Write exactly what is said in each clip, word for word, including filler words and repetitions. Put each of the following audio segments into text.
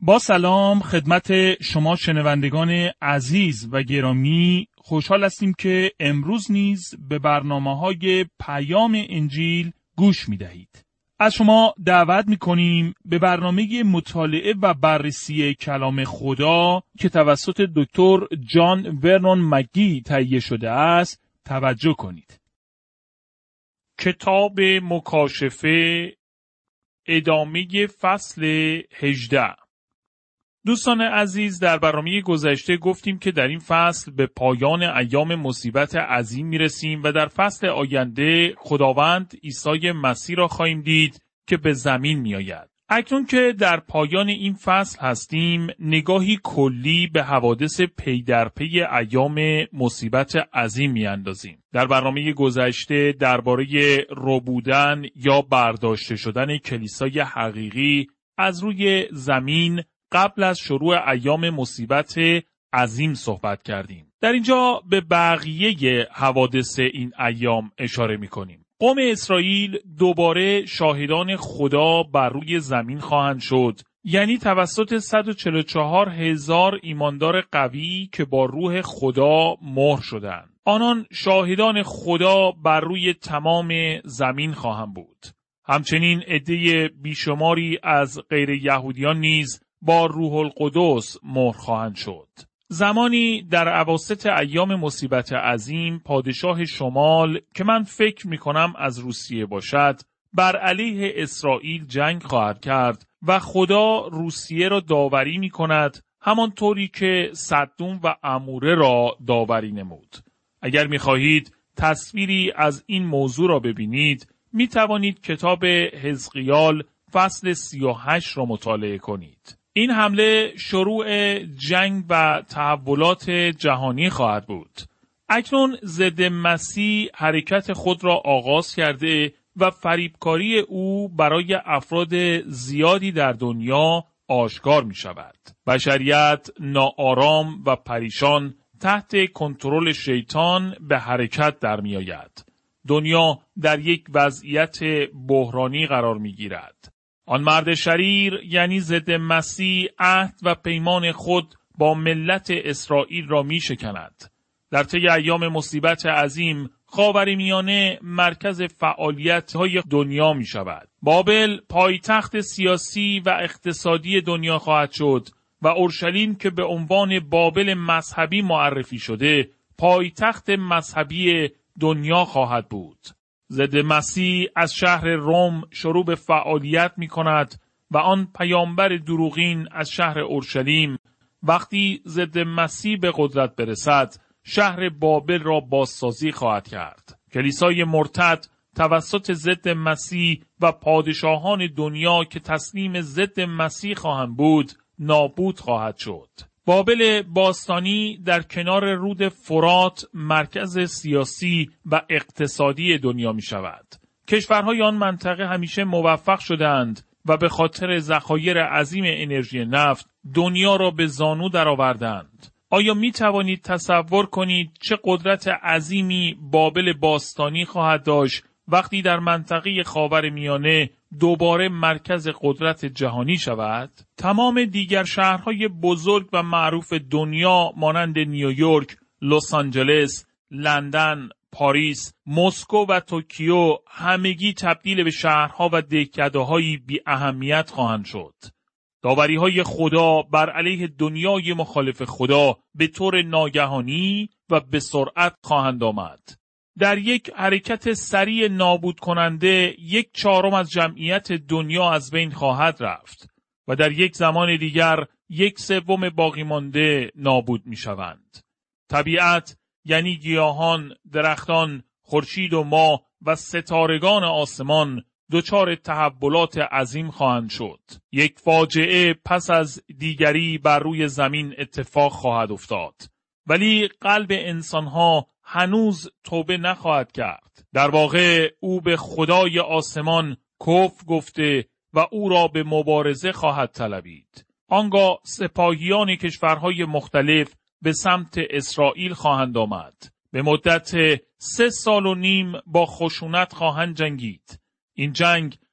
با سلام خدمت شما شنوندگان عزیز و گرامی، خوشحال هستیم که امروز نیز به برنامه‌های پیام انجیل گوش می‌دهید. از شما دعوت می‌کنیم به برنامه مطالعه و بررسی کلام خدا که توسط دکتر جان ورنون مگی تهیه شده است توجه کنید. کتاب مکاشفه، ادامه فصل هجده. دوستان عزیز، در برنامه گذشته گفتیم که در این فصل به پایان ایام مصیبت عظیم میرسیم و در فصل آینده خداوند عیسی مسیح را خواهیم دید که به زمین میآید. اکنون که در پایان این فصل هستیم، نگاهی کلی به حوادث پی در پی ایام مصیبت عظیم میاندازیم. در برنامه گذشته درباره ربودن یا برداشته شدن کلیسای حقیقی از روی زمین قبل از شروع ایام مصیبت عظیم صحبت کردیم. در اینجا به بقیه حوادث این ایام اشاره می‌کنیم. قوم اسرائیل دوباره شاهدان خدا بر روی زمین خواهند شد، یعنی توسط صد و چهل و چهار هزار ایماندار قوی که با روح خدا مهر شدند. آنان شاهدان خدا بر روی تمام زمین خواهند بود. همچنین عده بیشماری از غیر یهودیان نیز با روح القدس مهر خواهند شد. زمانی در اواسط ایام مصیبت عظیم، پادشاه شمال که من فکر می کنم از روسیه باشد، بر علیه اسرائیل جنگ خواهد کرد و خدا روسیه را داوری می کند، همانطوری که صدوم و عموره را داوری نمود. اگر می خواهید تصویری از این موضوع را ببینید، می توانید کتاب حزقیال فصل سی و هشت را مطالعه کنید. این حمله شروع جنگ و تحولات جهانی خواهد بود. اکنون ضد مسیح حرکت خود را آغاز کرده و فریبکاری او برای افراد زیادی در دنیا آشکار می شود. بشریت ناآرام و پریشان تحت کنترل شیطان به حرکت در می آید. دنیا در یک وضعیت بحرانی قرار می گیرد. آن مرد شریر یعنی ضد مسیح عهد و پیمان خود با ملت اسرائیل را می شکند. در طی ایام مصیبت عظیم، خاورمیانه مرکز فعالیت های دنیا می شود. بابل پایتخت سیاسی و اقتصادی دنیا خواهد شد و اورشلیم که به عنوان بابل مذهبی معرفی شده، پایتخت مذهبی دنیا خواهد بود. ضد مسیح از شهر روم شروع به فعالیت می کند و آن پیامبر دروغین از شهر اورشلیم وقتی ضد مسیح به قدرت برسد، شهر بابل را بازسازی خواهد کرد. کلیسای مرتد توسط ضد مسیح و پادشاهان دنیا که تسلیم ضد مسیح خواهند بود، نابود خواهد شد. بابل باستانی در کنار رود فرات مرکز سیاسی و اقتصادی دنیا می شود. کشورهای آن منطقه همیشه موفق شدند و به خاطر ذخایر عظیم انرژی نفت دنیا را به زانو درآوردند. آیا می توانید تصور کنید چه قدرت عظیمی بابل باستانی خواهد داشت وقتی در منطقه خاورمیانه دوباره مرکز قدرت جهانی شود؟ تمام دیگر شهرهای بزرگ و معروف دنیا مانند نیویورک، لس آنجلس، لندن، پاریس، مسکو و توکیو همگی تبدیل به شهرها و دهکده‌های بی اهمیت خواهند شد. داوری‌های خدا بر علیه دنیای مخالف خدا به طور ناگهانی و به سرعت خواهند آمد. در یک حرکت سریع نابود کننده یک چهارم از جمعیت دنیا از بین خواهد رفت و در یک زمان دیگر یک سوم باقی مانده نابود می شوند. طبیعت یعنی گیاهان، درختان، خورشید و ماه و ستارگان آسمان دچار تحولات عظیم خواهند شد. یک فاجعه پس از دیگری بر روی زمین اتفاق خواهد افتاد. ولی قلب انسانها هنوز توبه نخواهد کرد. در واقع او به خدای آسمان کفر گفته و او را به مبارزه خواهد طلبید. آنگاه سپاهیان کشورهای مختلف به سمت اسرائیل خواهند آمد. به مدت سه سال و نیم با خشونت خواهند جنگید. این جنگ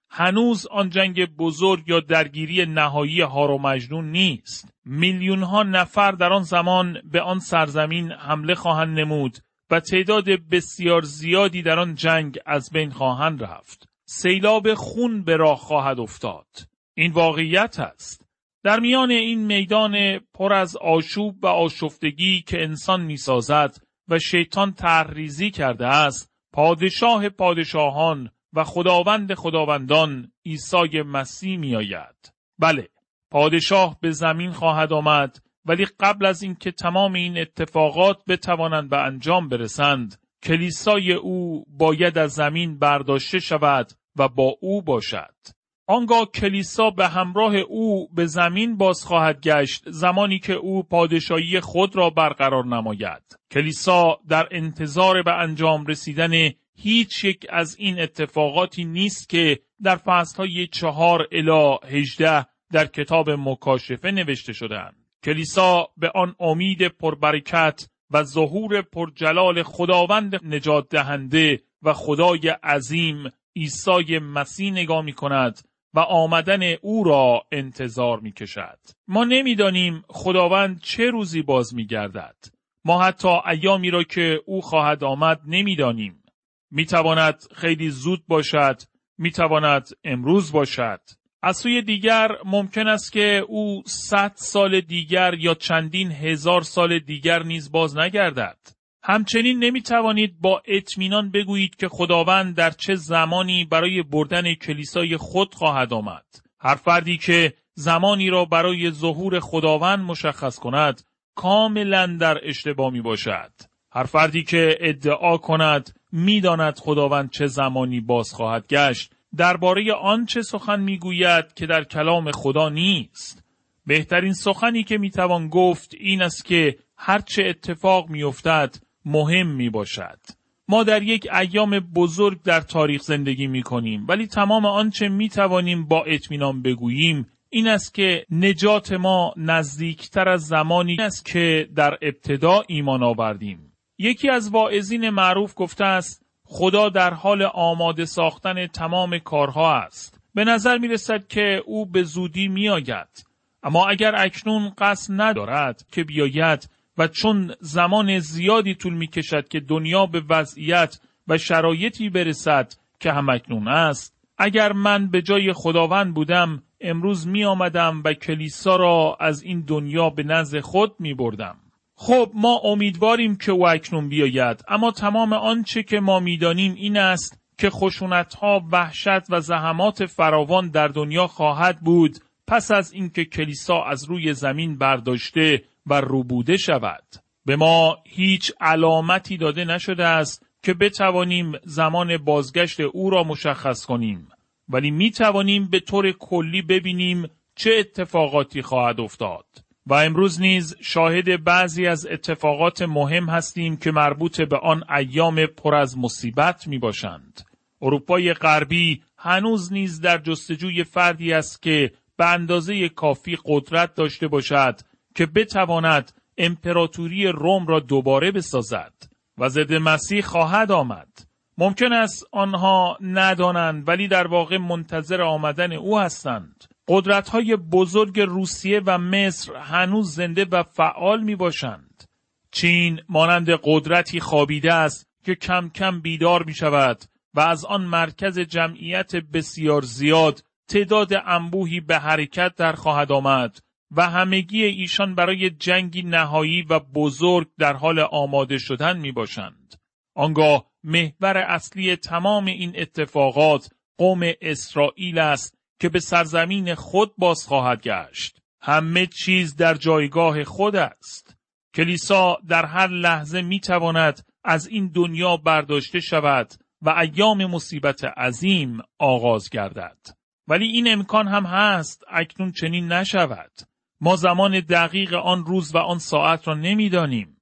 هنوز آن جنگ بزرگ یا درگیری نهایی هارو مجنون نیست. میلیون ها نفر در آن زمان به آن سرزمین حمله خواهند نمود و تعداد بسیار زیادی در آن جنگ از بین خواهند رفت. سیلاب خون به راه خواهد افتاد. این واقعیت است. در میان این میدان پر از آشوب و آشفتگی که انسان می‌سازد و شیطان طرح‌ریزی کرده است، پادشاه پادشاهان و خداوند خداوندان عیسی مسیح می‌آید. بله، پادشاه به زمین خواهد آمد، ولی قبل از اینکه تمام این اتفاقات بتوانند به انجام برسند، کلیسای او باید از زمین برداشته شود و با او باشد. آنگاه کلیسا به همراه او به زمین باز خواهد گشت زمانی که او پادشاهی خود را برقرار نماید. کلیسا در انتظار به انجام رسیدن هیچ یک از این اتفاقاتی نیست که در فصلهای چهار الی هجده در کتاب مکاشفه نوشته شده‌اند. کلیسا به آن امید پربرکت و ظهور پرجلال خداوند نجات دهنده و خدای عظیم عیسی مسیح نگاه می کند و آمدن او را انتظار می کشد. ما نمی دانیم خداوند چه روزی باز می گردد. ما حتی ایامی را که او خواهد آمد نمی دانیم. می تواند خیلی زود باشد، می تواند امروز باشد. از سوی دیگر ممکن است که او صد سال دیگر یا چندین هزار سال دیگر نیز باز نگردد. همچنین نمی توانید با اطمینان بگویید که خداوند در چه زمانی برای بردن کلیسای خود خواهد آمد. هر فردی که زمانی را برای ظهور خداوند مشخص کند، کاملا در اشتباه می باشد. هر فردی که ادعا کند می داند خداوند چه زمانی باز خواهد گشت، درباره آنچه سخن میگوید که در کلام خدا نیست. بهترین سخنی که میتوان گفت این است که هرچه اتفاق میافتد مهم میباشد. ما در یک ایام بزرگ در تاریخ زندگی میکنیم، ولی تمام آنچه میتوانیم با اطمینان بگوییم این است که نجات ما نزدیکتر از زمانی است که در ابتدا ایمان آوردیم. یکی از واعظین معروف گفته است خدا در حال آماده ساختن تمام کارها است. به نظر می رسد که او به زودی می آید. اما اگر اکنون قصد ندارد که بیاید و چون زمان زیادی طول می کشد که دنیا به وضعیت و شرایطی برسد که همکنون است، اگر من به جای خداوند بودم امروز می آمدم و کلیسا را از این دنیا به نزد خود می بردم. خب ما امیدواریم که او اکنون بیاید، اما تمام آنچه که ما می‌دانیم این است که خشونت‌ها، وحشت و زحمات فراوان در دنیا خواهد بود پس از اینکه کلیسا از روی زمین برداشته و ربوده شود. به ما هیچ علامتی داده نشده است که بتوانیم زمان بازگشت او را مشخص کنیم، ولی می‌توانیم به طور کلی ببینیم چه اتفاقاتی خواهد افتاد. و امروز نیز شاهد بعضی از اتفاقات مهم هستیم که مربوط به آن ایام پر از مصیبت می باشند. اروپای غربی هنوز نیز در جستجوی فردی است که به اندازه کافی قدرت داشته باشد که بتواند امپراتوری روم را دوباره بسازد و ضد مسیح خواهد آمد. ممکن است آنها ندانند، ولی در واقع منتظر آمدن او هستند. قدرت‌های بزرگ روسیه و مصر هنوز زنده و فعال می باشند. چین مانند قدرتی خوابیده است که کم کم بیدار می شود و از آن مرکز جمعیت بسیار زیاد تعداد انبوهی به حرکت در خواهد آمد و همگی ایشان برای جنگی نهایی و بزرگ در حال آماده شدن می باشند. آنگاه محور اصلی تمام این اتفاقات قوم اسرائیل است که به سرزمین خود باز خواهد گشت. همه چیز در جایگاه خود است. کلیسا در هر لحظه می تواند از این دنیا برداشته شود و ایام مصیبت عظیم آغاز گردد. ولی این امکان هم هست اکنون چنین نشود. ما زمان دقیق آن روز و آن ساعت را نمی دانیم.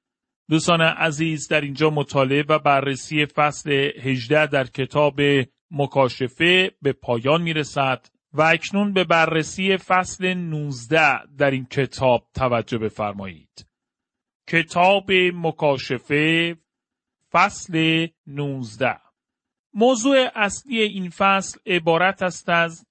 دوستان عزیز، در اینجا مطالعه و بررسی فصل هجده در کتاب مکاشفه به پایان می رسد و اکنون به بررسی فصل نوزده در این کتاب توجه بفرمایید. کتاب مکاشفه فصل نوزده. موضوع اصلی این فصل عبارت است از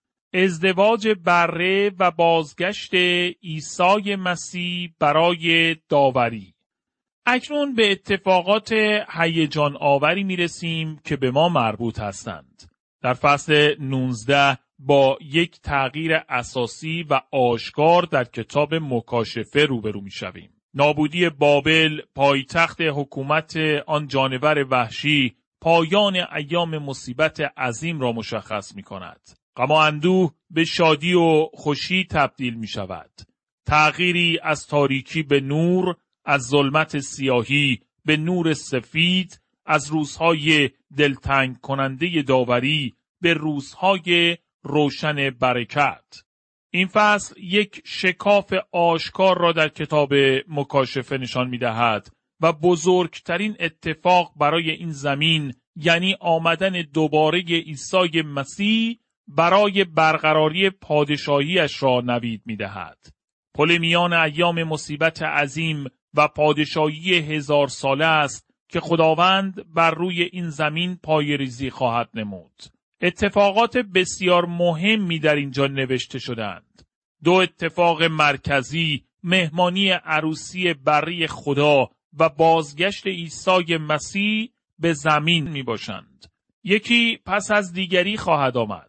ازدواج بره و بازگشت عیسی مسیح برای داوری. اکنون به اتفاقات هیجان آوری میرسیم که به ما مربوط هستند. در فصل نوزده با یک تغییر اساسی و آشکار در کتاب مکاشفه روبرو میشویم. نابودی بابل، پایتخت حکومت آن جانور وحشی، پایان ایام مصیبت عظیم را مشخص می کند. غم و اندوه به شادی و خوشی تبدیل می شود. تغییری از تاریکی به نور، از ظلمت سیاهی به نور سفید، از روزهای دلتنگ کننده داوری به روزهای روشن برکت. این فصل یک شکاف آشکار را در کتاب مکاشفه نشان می دهد و بزرگترین اتفاق برای این زمین، یعنی آمدن دوباره عیسی مسیح برای برقراری پادشاهیش را نوید می دهد. پل میان ایام مصیبت عظیم و پادشاهی هزار ساله است که خداوند بر روی این زمین پایه‌ریزی خواهد نمود. اتفاقات بسیار مهمی در اینجا نوشته شدند. دو اتفاق مرکزی، مهمانی عروسی بری خدا و بازگشت عیسی مسیح به زمین می باشند. یکی پس از دیگری خواهد آمد.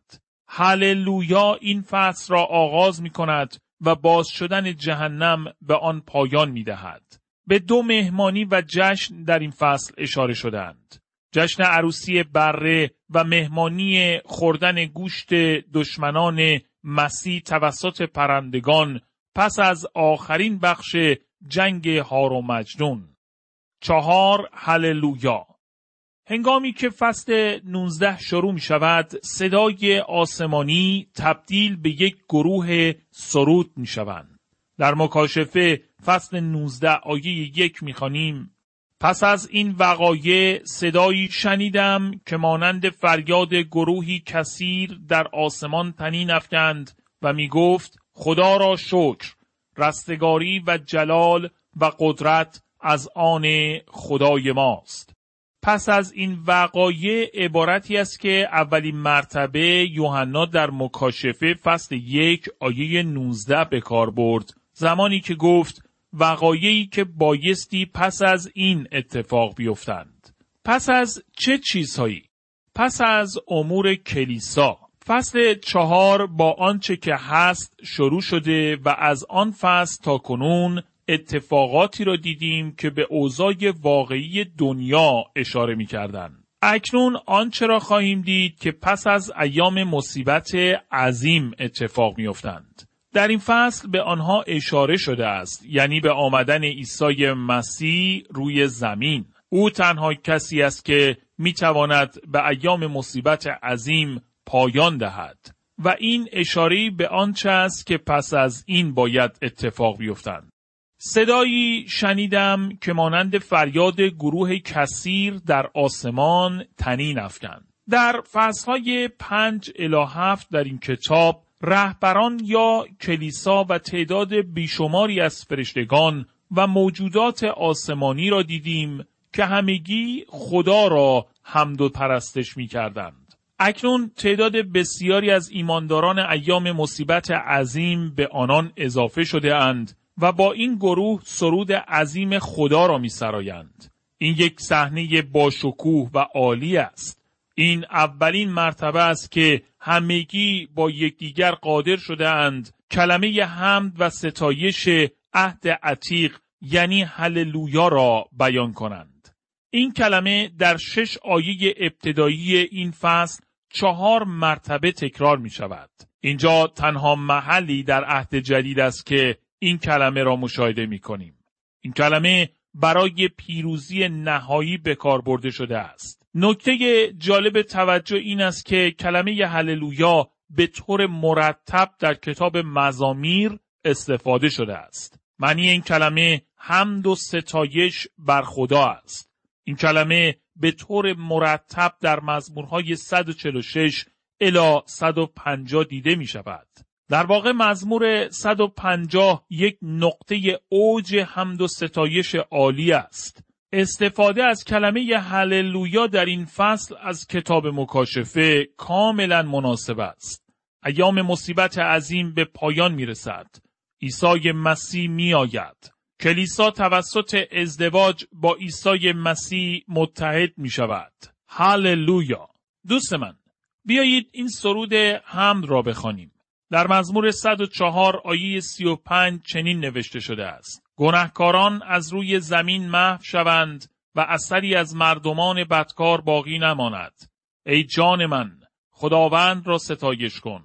هللویا این فصل را آغاز می کند و باز شدن جهنم به آن پایان می دهد. به دو مهمانی و جشن در این فصل اشاره شدند. جشن عروسی بره و مهمانی خوردن گوشت دشمنان مسیح توسط پرندگان پس از آخرین بخش جنگ هار و مجنون. چهار هللویا. هنگامی که فصل نوزده شروع می شود، صدای آسمانی تبدیل به یک گروه سرود می شوند. در مکاشفه فصل نوزده آیه یک می خوانیم: پس از این وقایع صدایی شنیدم که مانند فریاد گروهی کثیر در آسمان طنین افکند و می گفت خدا را شکر، رستگاری و جلال و قدرت از آن خدای ماست. پس از این وقایع عبارتی است که اولین مرتبه یوحنا در مکاشفه فصل یک آیه نوزده به کار برد، زمانی که گفت وقایعی که بایستی پس از این اتفاق بیفتند. پس از چه چیزهایی؟ پس از امور کلیسا. فصل چهار با آنچه که هست شروع شده و از آن فصل تا کنون اتفاقاتی را دیدیم که به اوضاع واقعی دنیا اشاره می کردن. اکنون آنچه را خواهیم دید که پس از ایام مصیبت عظیم اتفاق می افتند. در این فصل به آنها اشاره شده است، یعنی به آمدن عیسی مسیح روی زمین. او تنها کسی است که می تواند به ایام مصیبت عظیم پایان دهد و این اشاره به آنچه است که پس از این باید اتفاق بیفتند. صدایی شنیدم که مانند فریاد گروه کثیر در آسمان طنین افکند. در فصلهای پنج الی هفت در این کتاب رهبران یا کلیسا و تعداد بیشماری از فرشتگان و موجودات آسمانی را دیدیم که همگی خدا را حمد و پرستش می کردند. اکنون تعداد بسیاری از ایمانداران ایام مصیبت عظیم به آنان اضافه شده اند و با این گروه سرود عظیم خدا را می سرایند. این یک صحنه باشکوه و عالی است. این اولین مرتبه است که همگی با یکدیگر قادر شده اند کلمه حمد و ستایش عهد عتیق یعنی هللویا را بیان کنند. این کلمه در شش آیه ابتدایی این فصل چهار مرتبه تکرار می شود. اینجا تنها محلی در عهد جدید است که این کلمه را مشاهده می کنیم. این کلمه برای پیروزی نهایی به کار برده شده است. نکته جالب توجه این است که کلمه هللویا به طور مرتب در کتاب مزامیر استفاده شده است. معنی این کلمه حمد و ستایش بر خدا است. این کلمه به طور مرتب در مزمورهای صد و چهل و شش الی صد و پنجاه دیده می شود. در واقع مزمور صد و پنجاه یک نقطه اوج حمد و ستایش عالی است. استفاده از کلمه هللویا در این فصل از کتاب مکاشفه کاملا مناسب است. ایام مصیبت عظیم به پایان می رسد. عیسی مسیح می آید. کلیسا توسط ازدواج با عیسی مسیح متحد می شود. هللویا. دوست من، بیایید این سرود حمد را بخوانیم. در مزمور صد و چهار آیه سی و پنج چنین نوشته شده است: گناهکاران از روی زمین محو شوند و اثری از مردمان بدکار باقی نماند. ای جان من، خداوند را ستایش کن.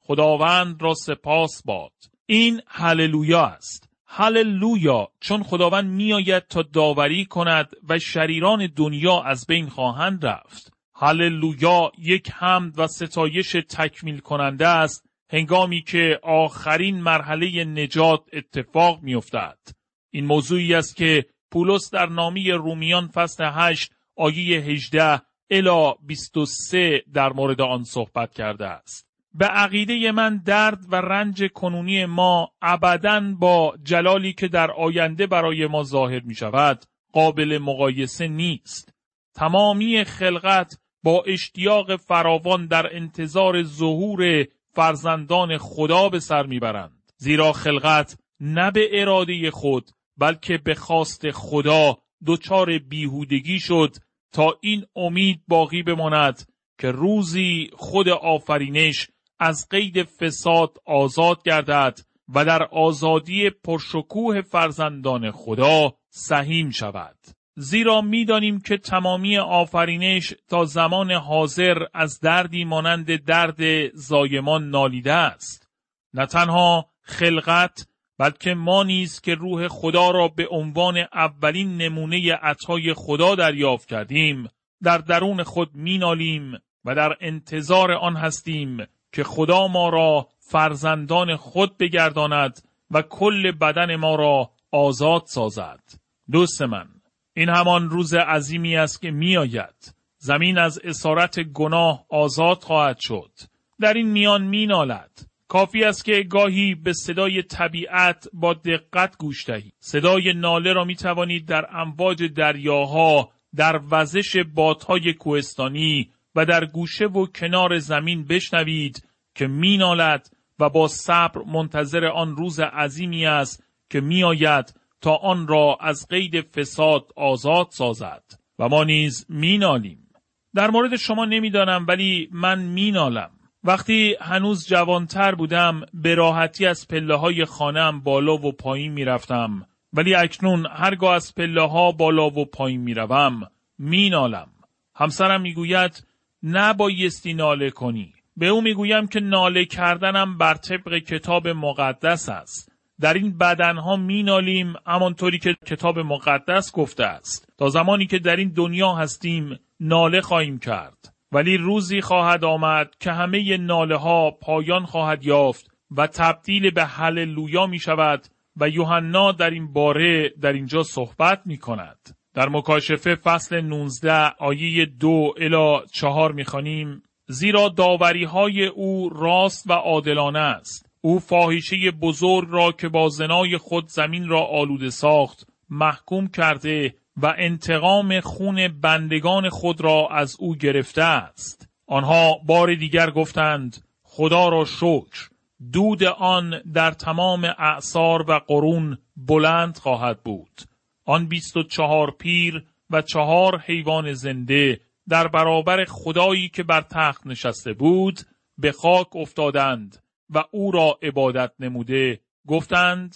خداوند را سپاس باد. این هللویا است. هللویا، چون خداوند می آید تا داوری کند و شریران دنیا از بین خواهند رفت. هللویا یک حمد و ستایش تکمیل کننده است هنگامی که آخرین مرحله نجات اتفاق می افتد. این موضوعی است که پولس در نامه رومیان فصل هشت آیه هجده الی بیست و سه در مورد آن صحبت کرده است. به عقیده من درد و رنج کنونی ما ابداً با جلالی که در آینده برای ما ظاهر می شود قابل مقایسه نیست. تمامی خلقت با اشتیاق فراوان در انتظار ظهور فرزندان خدا به سر میبرند. زیرا خلقت نه به اراده خود بلکه به خواست خدا دچار بیهودگی شد تا این امید باقی بماند که روزی خود آفرینش از قید فساد آزاد گردد و در آزادی پرشکوه فرزندان خدا سهیم شود. زیرا می‌دانیم که تمامی آفرینش تا زمان حاضر از دردی مانند درد زایمان نالیده است. نه تنها خلقت بلکه ما نیز که روح خدا را به عنوان اولین نمونه عطای خدا دریافت کردیم در درون خود مینالیم و در انتظار آن هستیم که خدا ما را فرزندان خود بگرداند و کل بدن ما را آزاد سازد. دوست من، این همان روز عظیمی است که می آید. زمین از اسارت گناه آزاد خواهد شد. در این میان می نالد. کافی است که گاهی به صدای طبیعت با دقت گوش دهید. صدای ناله را می توانید در امواج دریاها، در وزش بادهای کوهستانی و در گوشه و کنار زمین بشنوید که می نالد و با صبر منتظر آن روز عظیمی است که می آید تا آن را از قید فساد آزاد سازد. و ما نیز می نالیم. در مورد شما نمی دانم ولی من می نالم. وقتی هنوز جوانتر بودم به راحتی از پله های خانه‌ام بالا و پایین می رفتم، ولی اکنون هرگاه از پله ها بالا و پایین می روم می نالم. همسرم می گوید نبایستی ناله کنی. به او می گویم که ناله کردنم بر طبق کتاب مقدس است. در این بدنها می نالیم همانطوری که کتاب مقدس گفته است. تا زمانی که در این دنیا هستیم ناله خواهیم کرد. ولی روزی خواهد آمد که همه ناله ها پایان خواهد یافت و تبدیل به هللویا می شود و یوحنا در این باره در اینجا صحبت می کند. در مکاشفه فصل نوزده آیه دو الی چهار می خوانیم: زیرا داوری های او راست و عادلانه است. او فاحشه بزرگ را که با زنای خود زمین را آلوده ساخت محکوم کرده و انتقام خون بندگان خود را از او گرفته است. آنها بار دیگر گفتند خدا را شکر. دود آن در تمام اعصار و قرون بلند خواهد بود. آن بیست و چهار پیر و چهار حیوان زنده در برابر خدایی که بر تخت نشسته بود به خاک افتادند و او را عبادت نموده گفتند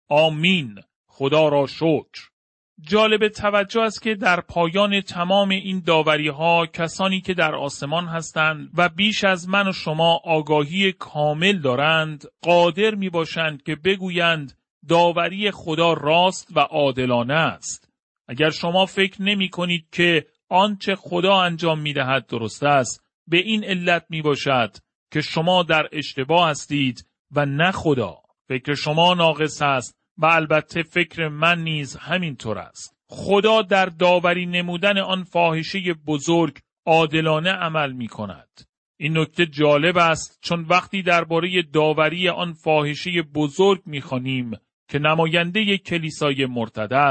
آمین، خدا را شکر. جالب توجه است که در پایان تمام این داوری ها کسانی که در آسمان هستند و بیش از من و شما آگاهی کامل دارند قادر می باشند که بگویند داوری خدا راست و عادلانه است. اگر شما فکر نمی کنید که آنچه خدا انجام می دهد درست است، به این علت می باشد که شما در اشتباه هستید و نه خدا. فکر شما ناقص است و البته فکر من نیز همینطور است. خدا در داوری نمودن آن فاحشه بزرگ عادلانه عمل می کند. این نکته جالب است چون وقتی درباره داوری آن فاحشه بزرگ می خوانیم که نماینده کلیسای مرتضی است،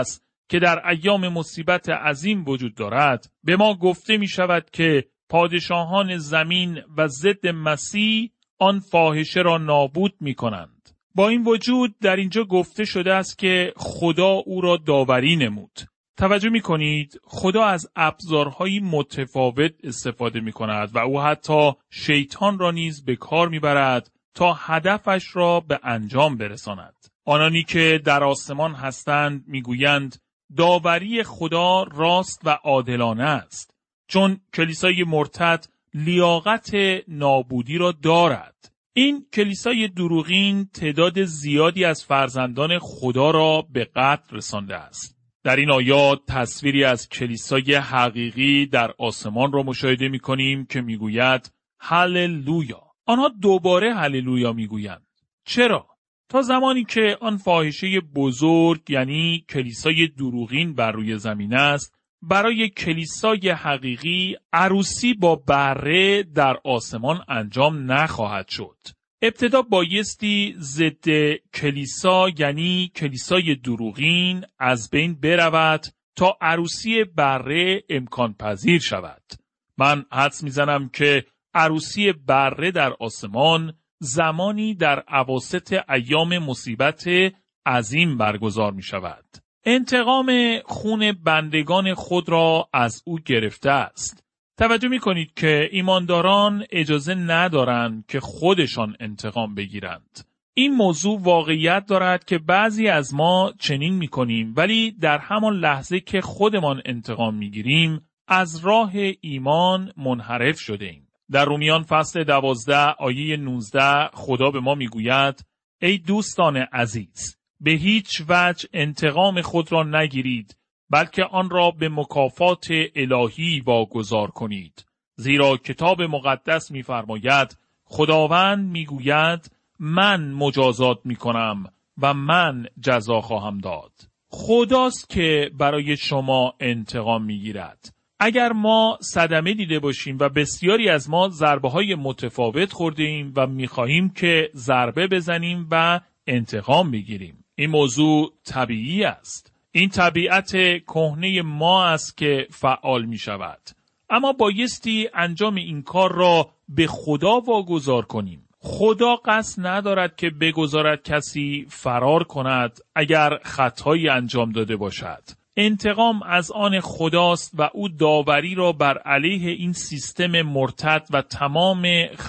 که در ایام مصیبت عظیم وجود دارد، به ما گفته می شود که پادشاهان زمین و ضد مسیح آن فاحشه را نابود می کنند. با این وجود در اینجا گفته شده است که خدا او را داوری نمود. توجه می کنید خدا از ابزارهای متفاوت استفاده می کند و او حتی شیطان را نیز به کار می برد تا هدفش را به انجام برساند. آنانی که در آسمان هستند می گویند داوری خدا راست و عادلانه است، چون کلیسای مرتد لیاقت نابودی را دارد. این کلیسای دروغین تعداد زیادی از فرزندان خدا را به قتل رسانده است. در این آیات تصویری از کلیسای حقیقی در آسمان را مشاهده می کنیم که می گوید هللویا. آنها دوباره هللویا می گویند. چرا؟ تا زمانی که آن فاحشه بزرگ یعنی کلیسای دروغین بر روی زمین است، برای کلیسای حقیقی عروسی با بره در آسمان انجام نخواهد شد. ابتدا بایستی ضد کلیسا یعنی کلیسای دروغین از بین برود تا عروسی بره امکان پذیر شود. من حدس میزنم که عروسی بره در آسمان زمانی در اواسط ایام مصیبت عظیم برگزار می شود. انتقام خون بندگان خود را از او گرفته است. توجه می کنید که ایمانداران اجازه ندارند که خودشان انتقام بگیرند. این موضوع واقعیت دارد که بعضی از ما چنین می کنیم، ولی در همان لحظه که خودمان انتقام می گیریم از راه ایمان منحرف شده ایم. در رومیان فصل دوازده آیه نوزده خدا به ما می گوید ای دوستان عزیز، به هیچ وجه انتقام خود را نگیرید، بلکه آن را به مکافات الهی واگذار کنید. زیرا کتاب مقدس می‌فرماید خداوند می‌گوید من مجازات می‌کنم و من جزا خواهم داد. خداست که برای شما انتقام می‌گیرد. اگر ما صدمه دیده باشیم و بسیاری از ما ضربه‌های متفاوت خورده‌ایم و می‌خواهیم که ضربه بزنیم و انتقام بگیریم، این موضوع طبیعی است. این طبیعت کهنه ما است که فعال می شود. اما بایستی انجام این کار را به خدا واگذار کنیم. خدا قصد ندارد که بگذارد کسی فرار کند اگر خطایی انجام داده باشد. انتقام از آن خداست و او داوری را بر علیه این سیستم مرتد و تمام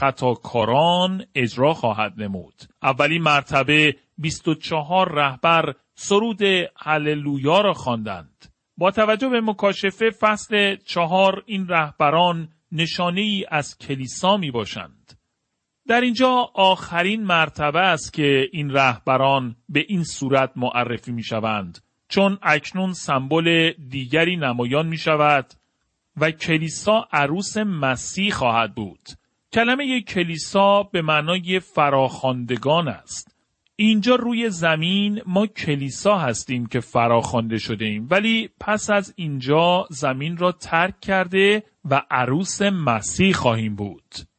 خطاکاران اجرا خواهد نمود. اولین مرتبه بیست و چهار رهبر سرود هللویا را خواندند. با توجه به مکاشفه فصل چهار این رهبران نشانه ای از کلیسا می باشند. در اینجا آخرین مرتبه است که این رهبران به این صورت معرفی می شوند، چون اکنون سمبل دیگری نمایان می شود و کلیسا عروس مسیح خواهد بود. کلمه کلیسا به معنای فراخواندگان است. اینجا روی زمین ما کلیسا هستیم که فراخوانده شده ایم، ولی پس از اینجا زمین را ترک کرده و عروس مسیح خواهیم بود.